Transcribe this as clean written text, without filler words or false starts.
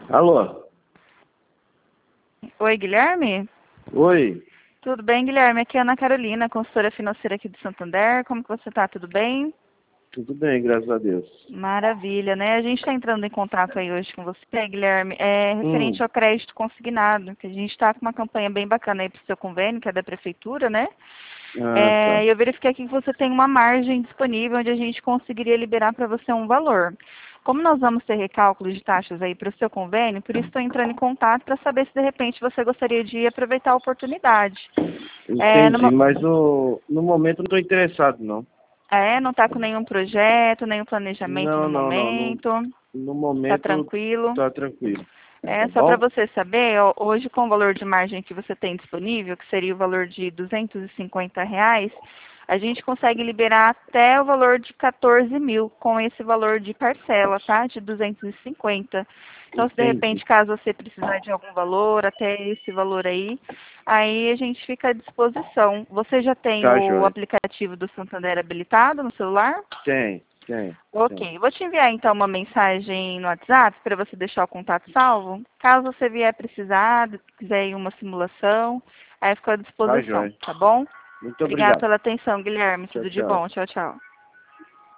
Alô? Oi, Guilherme? Oi, Tudo bem, Guilherme? Aqui é a Ana Carolina, consultora financeira aqui do Santander. Como que você está? Tudo bem? tudo bem, graças a Deus. Maravilha, né? A gente está entrando em contato aí hoje com você, Guilherme, referente Hum, ao crédito consignado, que a gente está com uma campanha bem bacana aí para o seu convênio, que é da Prefeitura, né? tá. E eu verifiquei aqui que você tem uma margem disponível onde a gente conseguiria liberar para você um valor. Como nós vamos ter recálculo de taxas aí para o seu convênio, por isso estou entrando em contato para saber se de repente você gostaria de aproveitar a oportunidade. É, Entendi, mas no momento não estou interessado, não. não está com nenhum projeto, nenhum planejamento no Não, não, não. momento, No está momento tranquilo. tá tranquilo, É tá só para bom? você saber, ó, hoje com o valor de margem que você tem disponível, que seria o valor de R$ 250, a gente consegue liberar até o valor de 14 mil com esse valor de parcela, tá? De 250. Então, se de Entendi. repente, caso você precisar de algum valor, até esse valor aí a gente fica à disposição. Você já tem Tá, o joia. aplicativo do Santander habilitado no celular? Tem. Ok, vou te enviar então uma mensagem no WhatsApp para você deixar o contato salvo. Caso você vier precisar, quiser ir uma simulação, aí fico à Tá, disposição, joia. tá bom? Muito Obrigada obrigado. pela atenção, Guilherme. Tchau, Tudo de tchau. bom. Tchau, tchau.